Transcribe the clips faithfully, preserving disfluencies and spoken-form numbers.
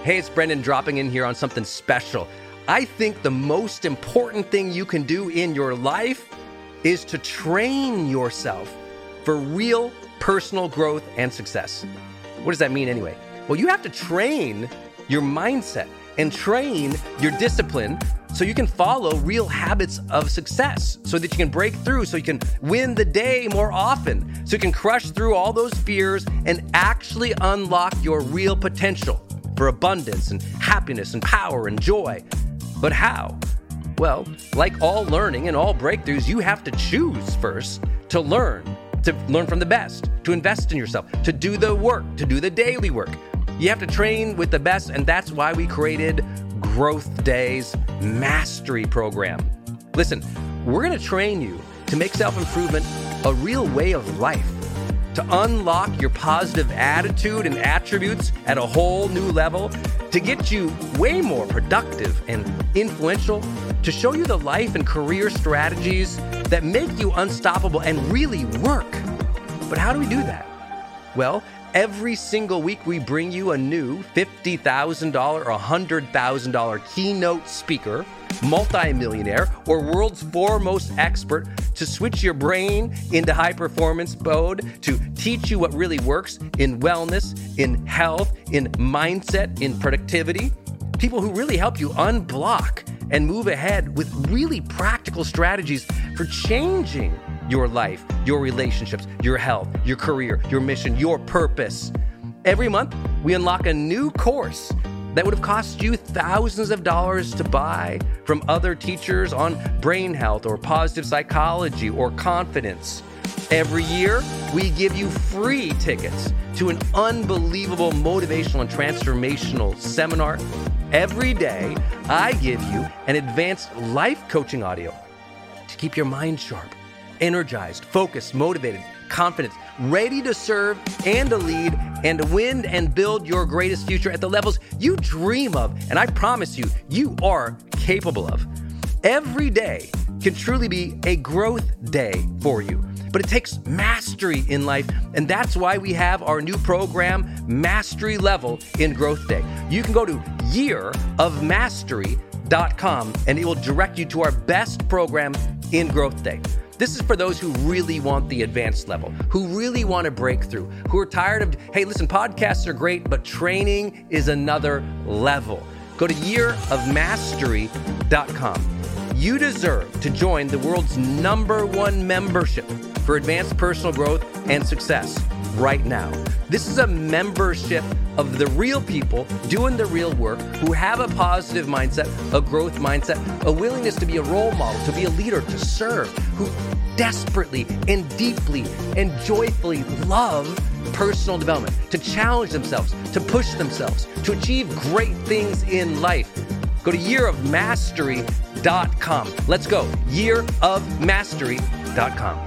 Hey, it's Brendan dropping in here on something special. I think the most important thing you can do in your life is to train yourself for real personal growth and success. What does that mean anyway? Well, you have to train your mindset and train your discipline so you can follow real habits of success, so that you can break through, so you can win the day more often, so you can crush through all those fears and actually unlock your real potential for abundance and happiness and power and joy. But how? Well, like all learning and all breakthroughs, you have to choose first to learn, to learn from the best, to invest in yourself, to do the work, to do the daily work. You have to train with the best, and that's why we created Growth Day's Mastery Program. Listen, we're going to train you to make self-improvement a real way of life, to unlock your positive attitude and attributes at a whole new level, to get you way more productive and influential, to show you the life and career strategies that make you unstoppable and really work. But how do we do that? Well, every single week we bring you a new fifty thousand dollars or one hundred thousand dollars keynote speaker, multimillionaire, or world's foremost expert to switch your brain into high performance mode, to teach you what really works in wellness, in health, in mindset, in productivity. People who really help you unblock and move ahead with really practical strategies for changing your life, your relationships, your health, your career, your mission, your purpose. Every month, we unlock a new course that would have cost you thousands of dollars to buy from other teachers on brain health or positive psychology or confidence. Every year, we give you free tickets to an unbelievable motivational and transformational seminar. Every day, I give you an advanced life coaching audio to keep your mind sharp, energized, focused, motivated, confident, ready to serve and to lead and to win and build your greatest future at the levels you dream of. And I promise you, you are capable of. Every day can truly be a growth day for you, but it takes mastery in life. And that's why we have our new program, Mastery Level in Growth Day. You can go to year of mastery dot com and it will direct you to our best program in Growth Day. This is for those who really want the advanced level, who really want to break through, who are tired of, hey, listen, podcasts are great, but training is another level. Go to year of mastery dot com. You deserve to join the world's number one membership for advanced personal growth and success right now. This is a membership of the real people doing the real work, who have a positive mindset, a growth mindset, a willingness to be a role model, to be a leader, to serve, who desperately and deeply and joyfully love personal development, to challenge themselves, to push themselves, to achieve great things in life. Go to year of mastery dot com. Let's go. year of mastery dot com.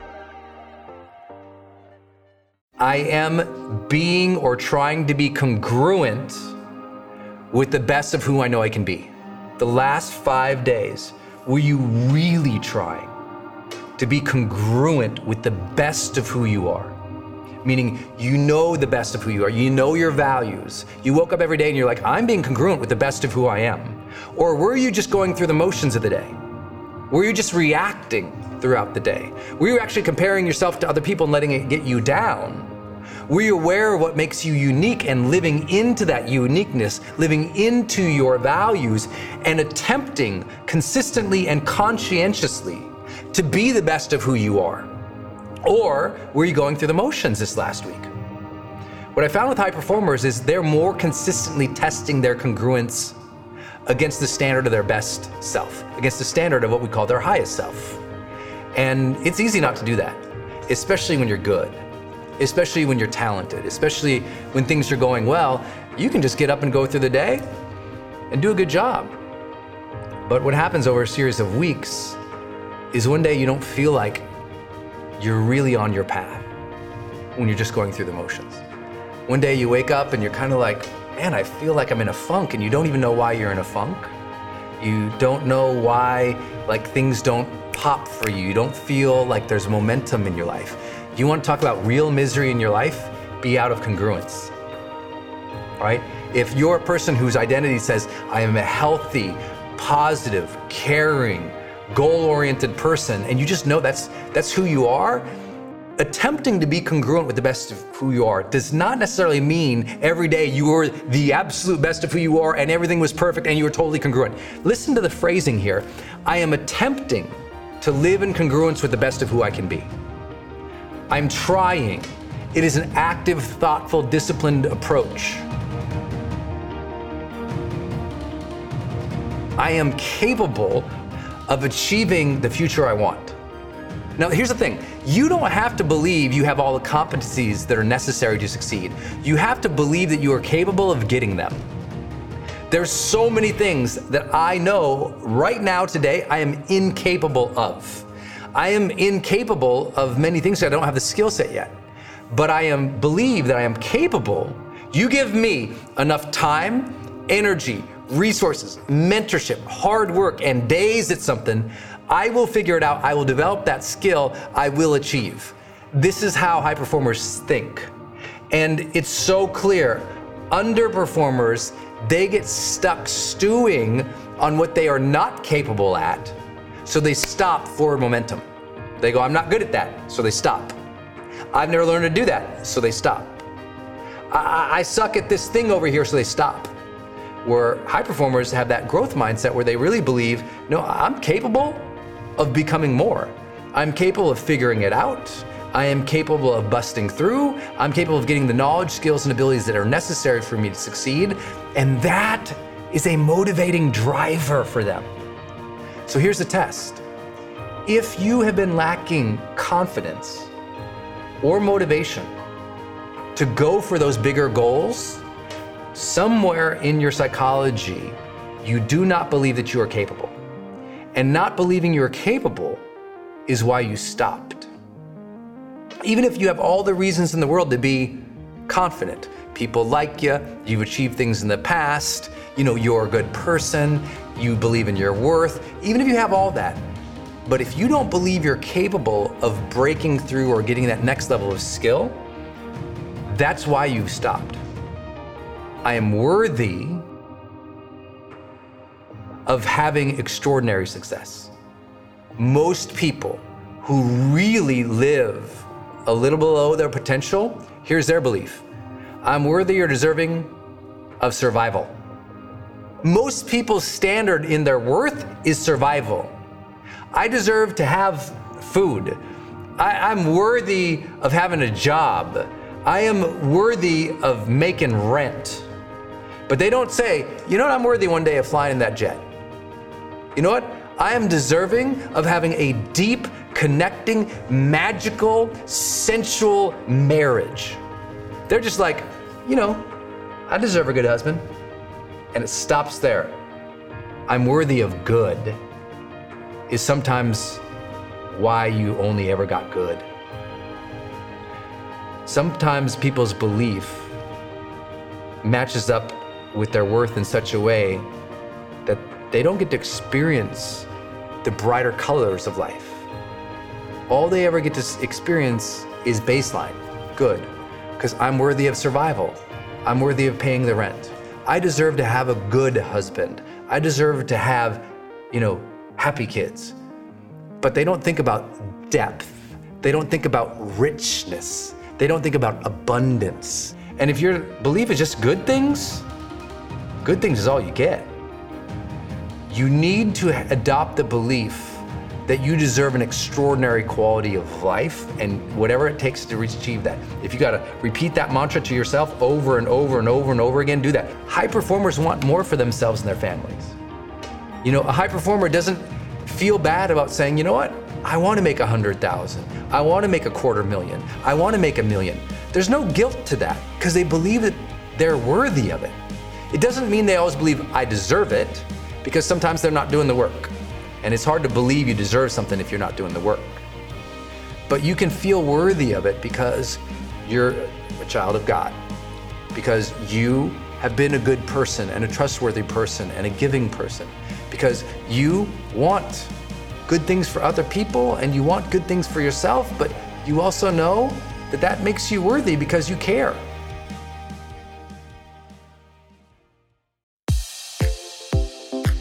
I am being or trying to be congruent with the best of who I know I can be. The last five days, were you really trying to be congruent with the best of who you are? Meaning, you know the best of who you are, you know your values. You woke up every day and you're like, I'm being congruent with the best of who I am. Or were you just going through the motions of the day? Were you just reacting throughout the day? Were you actually comparing yourself to other people and letting it get you down? Were you aware of what makes you unique and living into that uniqueness, living into your values and attempting consistently and conscientiously to be the best of who you are? Or were you going through the motions this last week? What I found with high performers is they're more consistently testing their congruence against the standard of their best self, against the standard of what we call their highest self. And it's easy not to do that, especially when you're good, especially when you're talented, especially when things are going well. You can just get up and go through the day and do a good job. But what happens over a series of weeks is one day you don't feel like you're really on your path when you're just going through the motions. One day you wake up and you're kind of like, man, I feel like I'm in a funk, and you don't even know why you're in a funk. You don't know why, like, things don't pop for you. You don't feel like there's momentum in your life. You want to talk about real misery in your life? Be out of congruence, all right? If you're a person whose identity says, I am a healthy, positive, caring, goal-oriented person, and you just know that's that's who you are, attempting to be congruent with the best of who you are does not necessarily mean every day you were the absolute best of who you are and everything was perfect and you were totally congruent. Listen to the phrasing here. I am attempting to live in congruence with the best of who I can be. I'm trying. It is an active, thoughtful, disciplined approach. I am capable of achieving the future I want. Now, here's the thing. You don't have to believe you have all the competencies that are necessary to succeed. You have to believe that you are capable of getting them. There's so many things that I know right now today I am incapable of. I am incapable of many things. I don't have the skill set yet, but I am believe that I am capable. You give me enough time, energy, resources, mentorship, hard work, and days at something, I will figure it out. I will develop that skill. I will achieve. This is how high performers think. And it's so clear. Underperformers, they get stuck stewing on what they are not capable at. So they stop forward momentum. They go, I'm not good at that. So they stop. I've never learned to do that. So they stop. I, I suck at this thing over here. So they stop. Where high performers have that growth mindset where they really believe, no, I'm capable of becoming more. I'm capable of figuring it out. I am capable of busting through. I'm capable of getting the knowledge, skills, and abilities that are necessary for me to succeed. And that is a motivating driver for them. So here's the test. If you have been lacking confidence or motivation to go for those bigger goals, somewhere in your psychology, you do not believe that you are capable. And not believing you're capable is why you stopped. Even if you have all the reasons in the world to be confident, people like you, you've achieved things in the past, you know, you're a good person, you believe in your worth, even if you have all that, but if you don't believe you're capable of breaking through or getting that next level of skill, that's why you've stopped. I am worthy of having extraordinary success. Most people who really live a little below their potential, here's their belief. I'm worthy or deserving of survival. Most people's standard in their worth is survival. I deserve to have food. I, I'm worthy of having a job. I am worthy of making rent. But they don't say, you know what, I'm worthy one day of flying in that jet. You know what? I am deserving of having a deep, connecting, magical, sensual marriage. They're just like, you know, I deserve a good husband. And it stops there. I'm worthy of good is sometimes why you only ever got good. Sometimes people's belief matches up with their worth in such a way that they don't get to experience the brighter colors of life. All they ever get to experience is baseline, good, because I'm worthy of survival. I'm worthy of paying the rent. I deserve to have a good husband. I deserve to have, you know, happy kids. But they don't think about depth. They don't think about richness. They don't think about abundance. And if your belief is just good things, good things is all you get. You need to adopt the belief that you deserve an extraordinary quality of life and whatever it takes to achieve that. If you gotta repeat that mantra to yourself over and over and over and over again, do that. High performers want more for themselves and their families. You know, a high performer doesn't feel bad about saying, you know what? I wanna make a hundred thousand. I wanna make a quarter million. I wanna make a million. There's no guilt to that because they believe that they're worthy of it. It doesn't mean they always believe I deserve it because sometimes they're not doing the work. And it's hard to believe you deserve something if you're not doing the work. But you can feel worthy of it because you're a child of God, because you have been a good person and a trustworthy person and a giving person, because you want good things for other people and you want good things for yourself, but you also know that that makes you worthy because you care.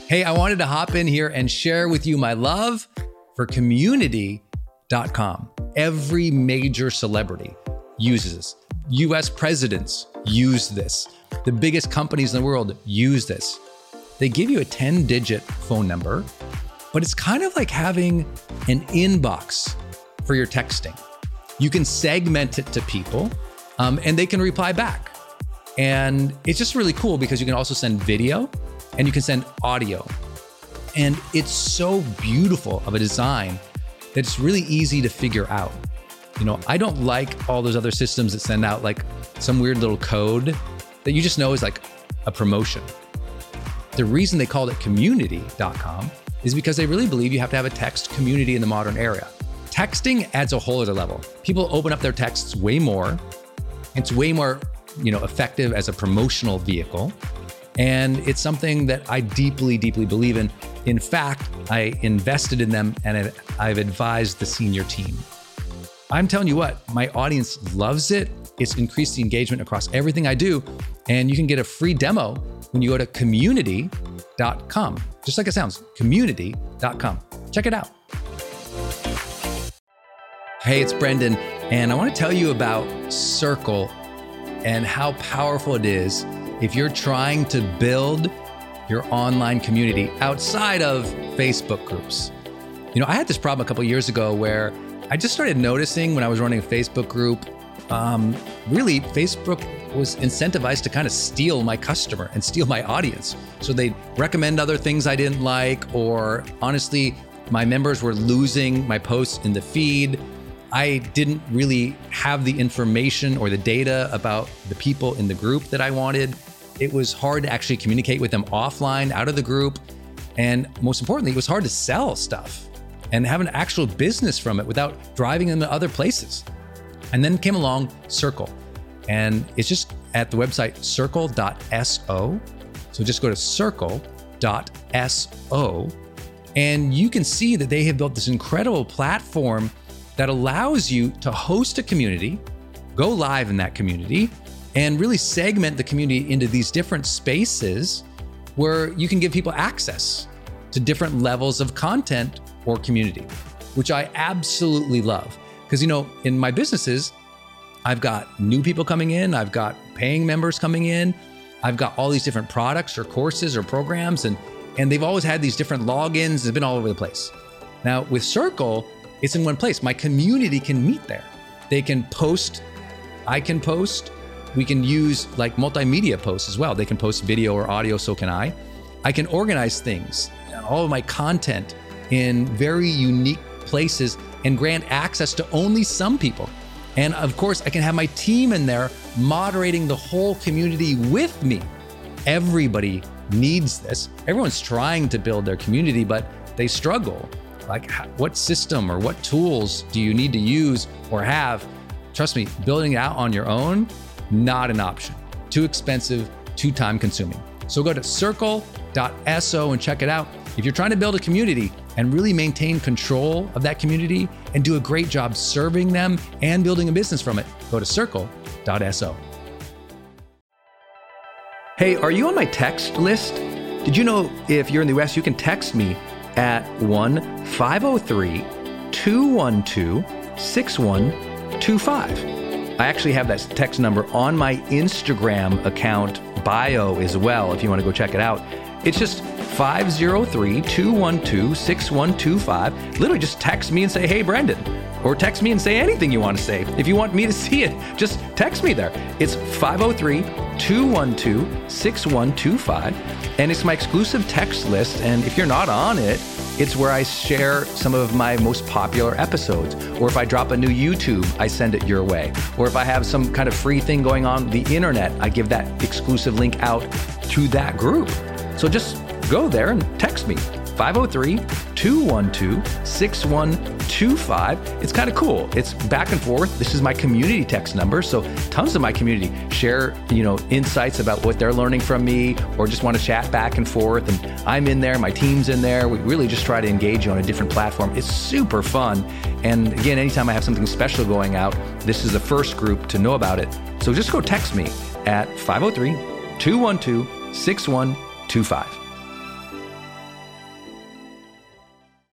Hey, I wanted to hop in here and share with you my love for community dot com. Every major celebrity uses this. U S presidents use this. The biggest companies in the world use this. They give you a ten-digit phone number, but it's kind of like having an inbox for your texting. You can segment it to people, um, and they can reply back. And it's just really cool because you can also send video and you can send audio. And it's so beautiful of a design that it's really easy to figure out. You know, I don't like all those other systems that send out like some weird little code that you just know is like a promotion. The reason they called it community dot com is because they really believe you have to have a text community in the modern era. Texting adds a whole other level. People open up their texts way more. It's way more, you know, effective as a promotional vehicle. And it's something that I deeply, deeply believe in. In fact, I invested in them and I've advised the senior team. I'm telling you what, my audience loves it. It's increased the engagement across everything I do. And you can get a free demo when you go to community dot com. Just like it sounds, community dot com. Check it out. Hey, it's Brendan, and I want to tell you about Circle and how powerful it is if you're trying to build your online community outside of Facebook groups. You know, I had this problem a couple of years ago where I just started noticing when I was running a Facebook group, um, really Facebook was incentivized to kind of steal my customer and steal my audience. So they'd recommend other things I didn't like, or honestly, my members were losing my posts in the feed. I didn't really have the information or the data about the people in the group that I wanted. It was hard to actually communicate with them offline, out of the group. And most importantly, it was hard to sell stuff and have an actual business from it without driving them to other places. And then came along Circle. And it's just at the website circle dot so. So just go to circle dot so. And you can see that they have built this incredible platform that allows you to host a community, go live in that community, and really segment the community into these different spaces where you can give people access to different levels of content or community, which I absolutely love. Because, you know, in my businesses, I've got new people coming in, I've got paying members coming in, I've got all these different products or courses or programs, and, and they've always had these different logins. It's been all over the place. Now with Circle, it's in one place. My community can meet there. They can post, I can post, we can use like multimedia posts as well. They can post video or audio, so can I. I can organize things, all of my content in very unique places and grant access to only some people. And of course, I can have my team in there moderating the whole community with me. Everybody needs this. Everyone's trying to build their community, but they struggle. Like, what system or what tools do you need to use or have? Trust me, building it out on your own, not an option. Too expensive, too time consuming. So go to circle dot so and check it out. If you're trying to build a community and really maintain control of that community and do a great job serving them and building a business from it, go to circle dot so. Hey, are you on my text list? Did you know if you're in the U S, you can text me at one five oh three, two one two, six one two five. I actually have that text number on my Instagram account bio as well, if you want to go check it out. It's just five oh three, two one two, six one two five. Literally just text me and say, hey, Brendan. Or text me and say anything you want to say. If you want me to see it, just text me there. It's five oh three, two one two, six one two five. And it's my exclusive text list. And if you're not on it, it's where I share some of my most popular episodes. Or if I drop a new YouTube, I send it your way. Or if I have some kind of free thing going on the internet, I give that exclusive link out to that group. So just go there and text me, five oh three, two one two, six one two five. It's kind of cool. It's back and forth. This is my community text number. So tons of my community share, you know, insights about what they're learning from me, or just want to chat back and forth. And I'm in there, my team's in there. We really just try to engage you on a different platform. It's super fun. And again, anytime I have something special going out, this is the first group to know about it. So just go text me at five oh three, two one two, six one two five.